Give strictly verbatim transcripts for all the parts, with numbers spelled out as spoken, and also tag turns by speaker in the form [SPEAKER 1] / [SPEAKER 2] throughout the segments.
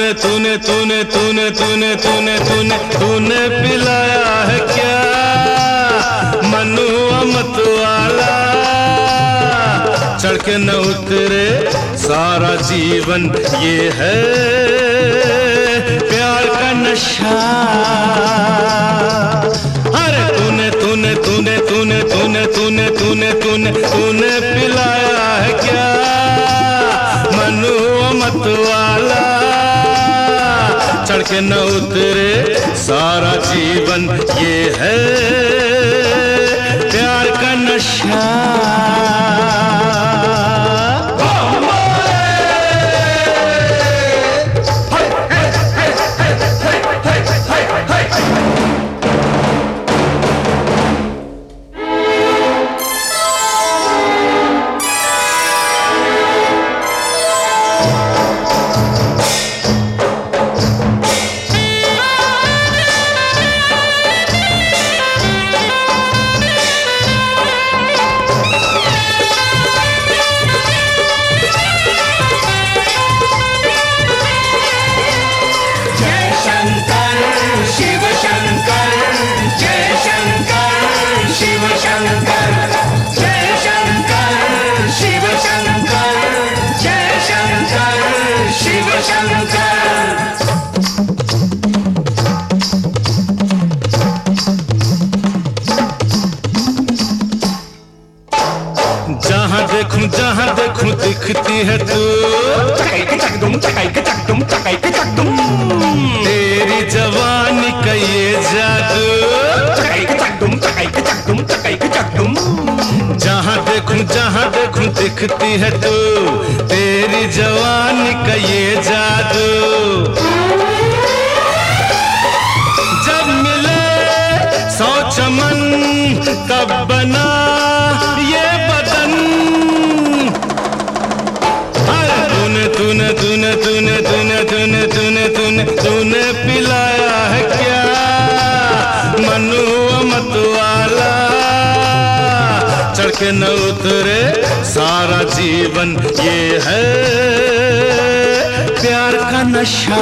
[SPEAKER 1] तूने तूने तूने तूने तूने तूने तूने तूने पिलाया है क्या मनु अमत वाला, चढ़ के न उतरे सारा जीवन ये है प्यार का नशा। अरे तूने तूने तूने तूने तूने तूने तूने तूने तूने पिलाया है क्या मनु अमत वाला, चढ़ के न उतरे सारा जीवन ये है प्यार का नशा। जहाँ देखूं जहाँ देखूं दिखती है तू, तेरी जवानी का ये जादू, जहाँ देखूं जहाँ देखूं दिखती है तू, तेरी जवानी का ये जादू। जब मिले सौ चमन तब बना ये बदन। अरे तूने तूने तूने तूने तूने तूने तूने तूने तूने पिलाया है क्या मनु अमत वाला, चढ़ के न उतरे सारा जीवन ये है प्यार का नशा।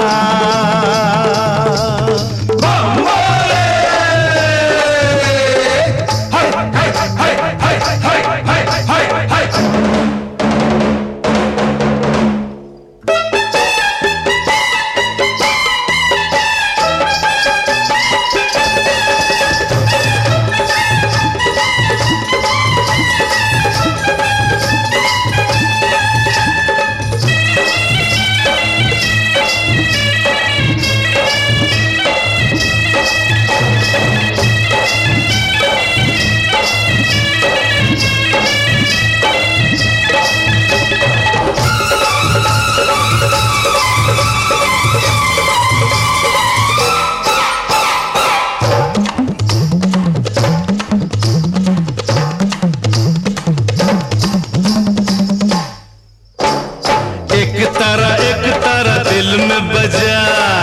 [SPEAKER 1] एक तारा एक तारा दिल में बजा,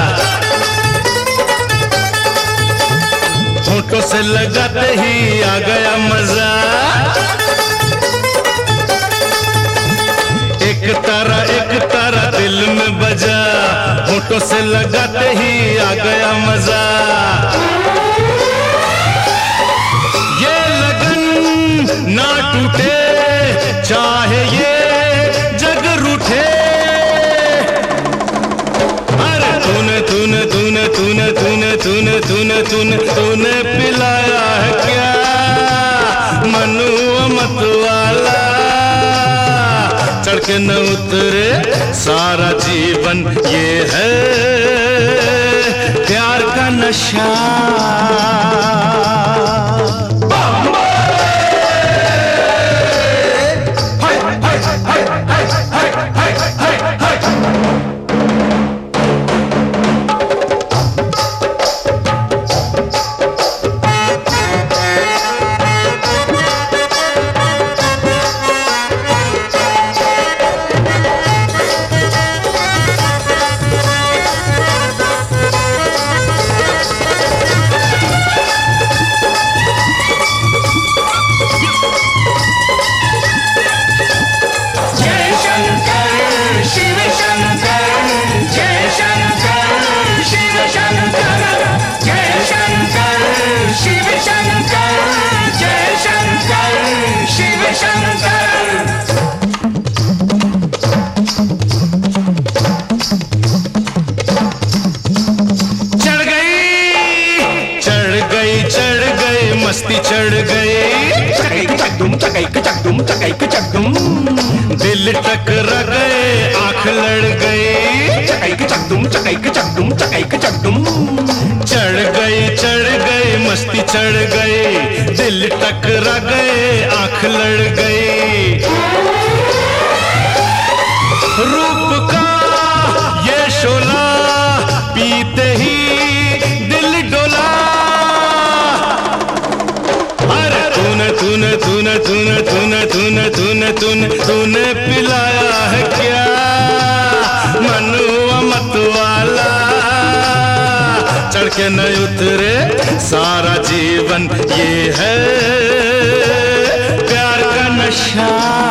[SPEAKER 1] होठों से लगाते ही आ गया मजा। एक तारा एक तारा दिल में बजा, होठों से लगाते ही आ गया मजा। ये लगन ना टूटे चाहे ये जग रूठे। तूने तूने तूने तूने तूने तूने तूने तूने पिलाया है क्या मनु अमत वाला, चढ़ के न उतरे सारा जीवन ये है प्यार का नशा।
[SPEAKER 2] चकैक चकदुम चकैक चकदुम।
[SPEAKER 1] दिल टकरा गए आंख लड़ गई,
[SPEAKER 2] चकैक चकदुम चकैक चकदुम चकैक चकदुम।
[SPEAKER 1] चढ़ गई चढ़ गई मस्ती चढ़ गई, दिल टकरा गए आंख लड़ गई। रूप का ये शोला पीते ही दिल डोला। अरे तूने तूने तूने तूने तूने तूने तूने तूने तूने पिलाया है क्या मनुआ मतवाला। चढ़ के न उतरे सारा जीवन ये है प्यार का नशा।